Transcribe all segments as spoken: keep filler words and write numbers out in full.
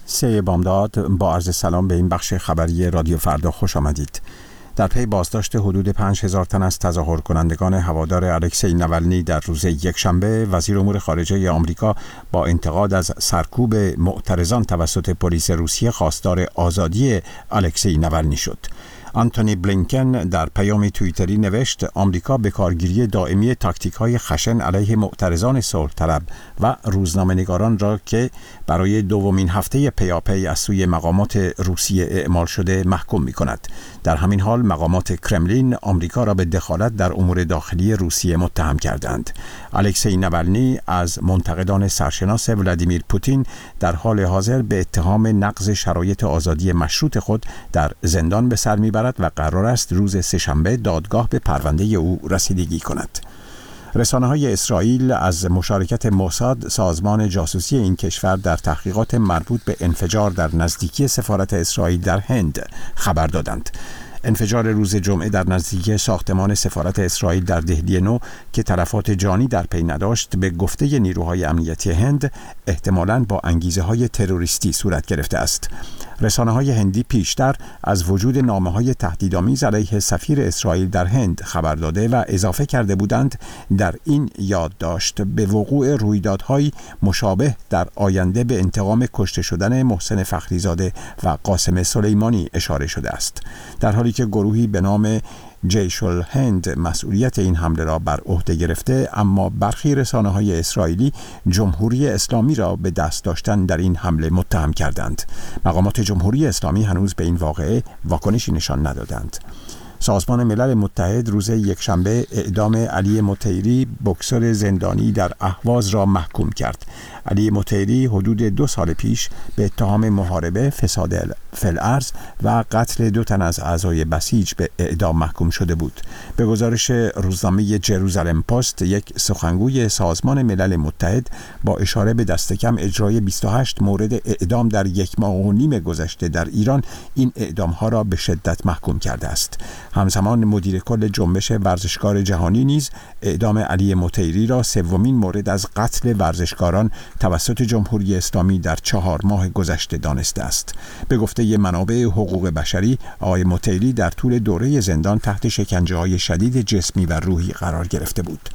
سه بامداد، با عرض سلام به این بخش خبری رادیو فردا خوش آمدید. در پی بازداشت حدود پنج هزار تن از تظاهر کنندگان هوادار الکسی نوالنی در روز یکشنبه، وزیر امور خارجه آمریکا با انتقاد از سرکوب معترضان توسط پلیس روسیه خواستار آزادی الکسی نوالنی شد. آنتونی بلینکن در پیام توییتری نوشت: آمریکا به کارگیری دائمی تاکتیک‌های خشن علیه معترضان صلح طلب و روزنامه‌نگاران را که برای دومین هفته پیاپی از سوی مقامات روسیه اعمال شده محکوم می‌کند. در همین حال مقامات کرملین آمریکا را به دخالت در امور داخلی روسیه متهم کردند. الکسی نوالنی از منتقدان سرشناس ولادیمیر پوتین در حال حاضر به اتهام نقض شرایط آزادی مشروط خود در زندان به سر می‌برد و قرار است روز سه‌شنبه دادگاه به پرونده او رسیدگی کند. رسانه‌های اسرائیل از مشارکت موساد، سازمان جاسوسی این کشور، در تحقیقات مربوط به انفجار در نزدیکی سفارت اسرائیل در هند خبر دادند. انفجار روز جمعه در نزدیکی ساختمان سفارت اسرائیل در دهلی نو که تلفات جانی در پی نداشت، به گفته نیروهای امنیتی هند احتمالاً با انگیزه‌های تروریستی صورت گرفته است. رسانه‌های هندی پیشتر از وجود نامه‌های تهدیدآمیز علیه سفیر اسرائیل در هند خبر داده و اضافه کرده بودند در این یادداشت به وقوع رویدادهای مشابه در آینده به انتقام کشته شدن محسن فخریزاده و قاسم سلیمانی اشاره شده است، در حالی که گروهی به نام جیش الهند مسئولیت این حمله را بر عهده گرفته. اما برخی رسانه‌های اسرائیلی جمهوری اسلامی را به دست داشتن در این حمله متهم کردند. مقامات جمهوری اسلامی هنوز به این واقعه واکنشی نشان ندادند. سازمان ملل متحد روز یکشنبه اعدام علی مطیری، بوکسور زندانی در اهواز، را محکوم کرد. علی مطیری حدود دو سال پیش به اتهام محاربه، فساد فی‌الارض و قتل دو تن از اعضای بسیج به اعدام محکوم شده بود. به گزارش روزنامه جروزالم پست، یک سخنگوی سازمان ملل متحد با اشاره به دست کم اجرای بیست و هشت مورد اعدام در یک ماه و نیم گذشته در ایران، این اعدام‌ها را به شدت محکوم کرده است. همزمان مدیر کل جنبش ورزشکار جهانی نیز اعدام علی مطیری را سومین مورد از قتل ورزشکاران توسط جمهوری اسلامی در چهار ماه گذشته دانسته است. به گفته منابع حقوق بشری، آقای مطیری در طول دوره زندان تحت شکنجه‌های شدید جسمی و روحی قرار گرفته بود.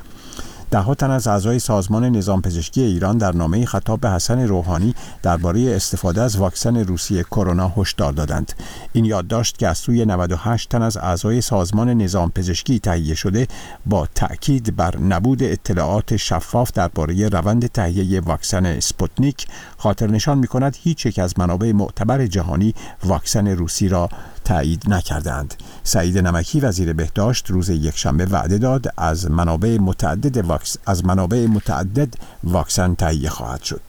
ده تن از اعضای سازمان نظام پزشکی ایران در نامه خطاب به حسن روحانی درباره استفاده از واکسن روسی کرونا هشدار دادند. این یادداشت که از سوی نود و هشت تن از اعضای سازمان نظام پزشکی تهیه شده، با تأکید بر نبود اطلاعات شفاف درباره روند تهیه واکسن اسپوتنیک خاطر نشان می‌کند هیچ یک از منابع معتبر جهانی واکسن روسی را تایید نکردند. سعید نمکی وزیر بهداشت روز یکشنبه وعده داد از منابع متعدد واکس از منابع متعدد واکسن تهیه خواهد شد.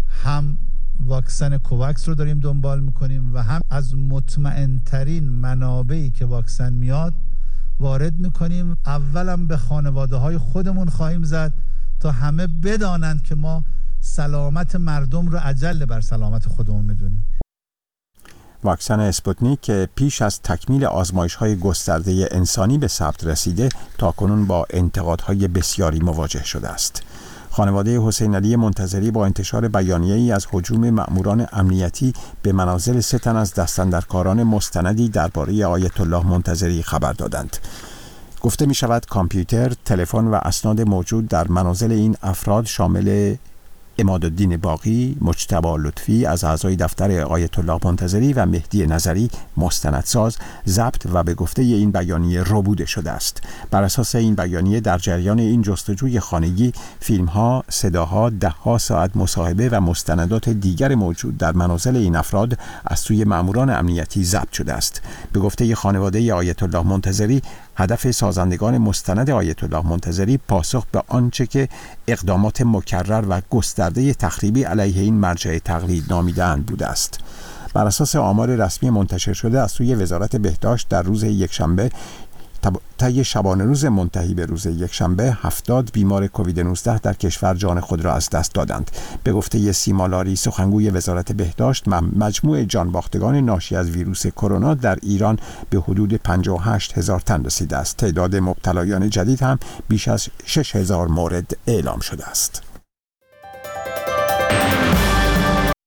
هم واکسن کوواکس رو داریم دنبال میکنیم و هم از مطمئن ترین منابعی که واکسن میاد وارد میکنیم. اولم به خانواده های خودمون خواهیم زد تا همه بدانند که ما سلامت مردم رو اجل بر سلامت خودمون میدونیم. واکسن اسپوتنیک که پیش از تکمیل آزمایش‌های گسترده انسانی به ثبت رسیده، تاکنون با انتقادهای بسیاری مواجه شده است. خانواده حسین علی منتظری با انتشار بیانیه‌ای از هجوم مأموران امنیتی به منازل سه تن از دستاندرکاران مستندی درباره آیت الله منتظری خبر دادند. گفته می شود کامپیوتر، تلفن و اسناد موجود در منازل این افراد شامل عمادالدین باقی، مجتبی لطفی از اعضای دفتر آیت الله منتظری و مهدی نظری مستندساز ضبط و به گفته این بیانیه ربوده شده است. بر اساس این بیانیه در جریان این جستجوی خانگی، فیلم‌ها، صداها، ده‌ها ساعت مصاحبه و مستندات دیگر موجود در منازل این افراد از سوی مأموران امنیتی ضبط شده است. به گفته خانواده آیت الله منتظری، هدف سازندگان مستند آیت الله منتظری پاسخ به آنچه که اقدامات مکرر و گسترده تخریبی علیه این مرجع تقلید نامیده‌اند بوده است. بر اساس آمار رسمی منتشر شده از سوی وزارت بهداشت در روز یکشنبه، طی شبانه روز منتهی به روز یکشنبه، هفتاد بیمار کووید نوزده در کشور جان خود را از دست دادند. به گفته سیما لاری، سخنگوی وزارت بهداشت، مجموع جانباختگان ناشی از ویروس کرونا در ایران به حدود پنجاه و هشت هزار تن رسیده است. تعداد مبتلایان جدید هم بیش از شش هزار مورد اعلام شده است.